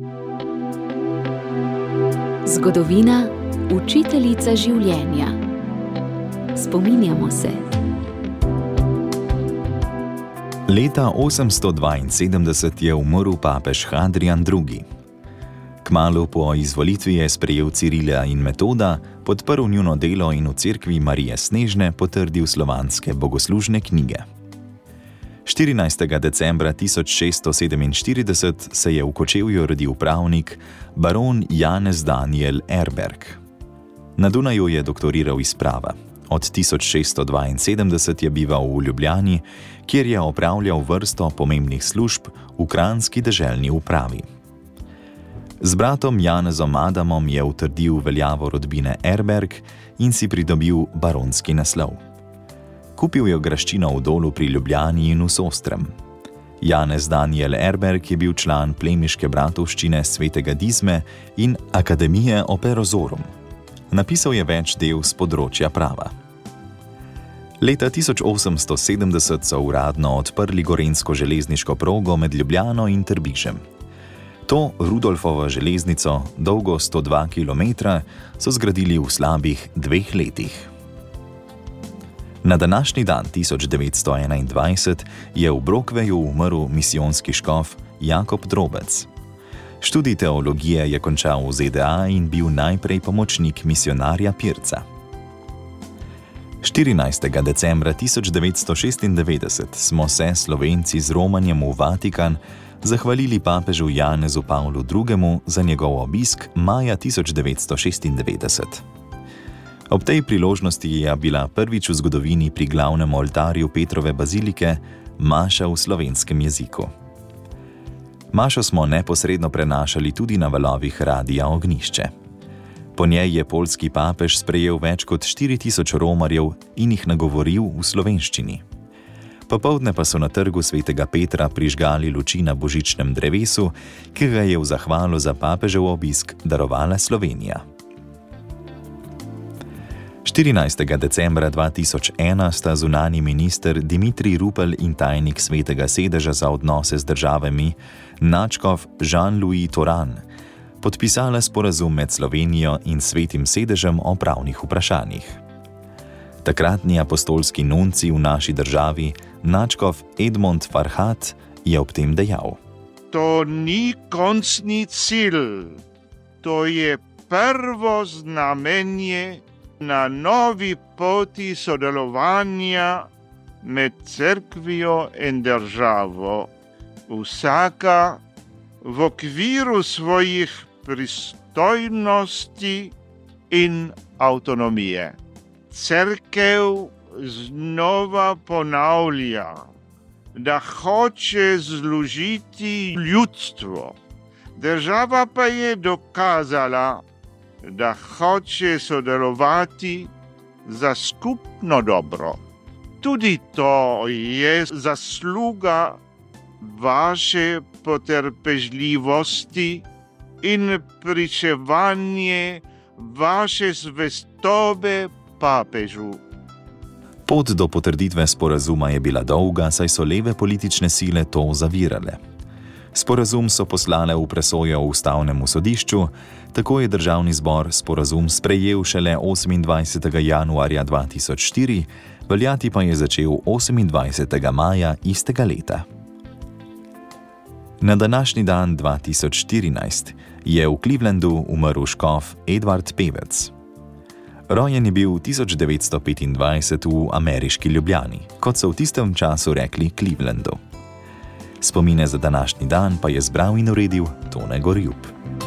Zgodovina, učiteljica življenja. Spominjamo se. Leta 872 je umrl papež Hadrian II. Kmalu po izvolitvi je sprejel Cirila in Metoda, podprl njuno delo in v cerkvi Marije Snežne potrdil slovanske bogoslužne knjige. 14. decembra 1647 se je v Kočevju rodil pravnik baron Janez Daniel Erberg. Na Dunaju je doktoriral iz prava. Od 1672 je bival v Ljubljani, kjer je opravljal vrsto pomembnih služb v kranjski deželni upravi. Z bratom Janezom Adamom je utrdil veljavo rodbine Erberg in si pridobil baronski naslov. Kupil je graščino v Dolu pri Ljubljani in v Sostrem. Janez Daniel Erberg je bil član plemiške bratovščine Svetega Dizme in Akademije Operozorum. Napisal je več del z področja prava. Leta 1870 so uradno odprli gorenjsko železniško progo med Ljubljano in Trbižem. To Rudolfovo železnico, dolgo 102 km, so zgradili v slabih 2 letih. Na današnji dan 1921 je v Brokveju umrl misijonski škof Jakob Drobec. Študij teologije je končal v ZDA in bil najprej pomočnik misijonarja Pirca. 14. decembra 1996 smo se Slovenci z romanjem v Vatikan zahvalili papežu Janezu Pavlu II. Za njegov obisk maja 1996. Ob tej priložnosti je bila prvič v zgodovini pri glavnem oltarju Petrove bazilike maša v slovenskem jeziku. Mašo smo neposredno prenašali tudi na valovih Radia Ognjišče. Po njej je poljski papež sprejel več kot 4000 romarjev in jih nagovoril v slovenščini. Popoldne pa so na trgu Svetega Petra prižgali luči na božičnem drevesu, ki ga je v zahvalo za papežev obisk darovala Slovenija. 14. decembra 2001 sta zunanji minister Dimitrij Rupel in tajnik Svetega sedeža za odnose z državami nadškof Jean-Louis Toran podpisala sporazum med Slovenijo in Svetim sedežem o pravnih vprašanjih. Takratni apostolski nunci v naši državi, nadškof Edmond Farhat, je ob tem dejal: To ni končni cilj, to je prvo znamenje na novi poti sodelovanja med cerkvijo in državo. Vsaka v okviru svojih pristojnosti in avtonomije. Cerkev znova ponavlja, da hoče služiti ljudstvo. Država pa je dokazala, da hoče sodelovati za skupno dobro. Tudi to je zasluga vaše potrpežljivosti in pričevanje vaše zvestobe papežu. Pot do potrditve sporazuma je bila dolga, saj so leve politične sile to zavirale. Sporazum so poslale v presojo ustavnemu sodišču, tako je državni zbor sporazum sprejel šele 28. januarja 2004, veljati pa je začel 28. maja istega leta. Na današnji dan 2014 je v Clevelandu umrl škof Edward Pevec. Rojen je bil 1925 v ameriški Ljubljani, kot so v tistem času rekli Clevelandu. Spomine za današnji dan pa je zbral in uredil Tone Gorjup.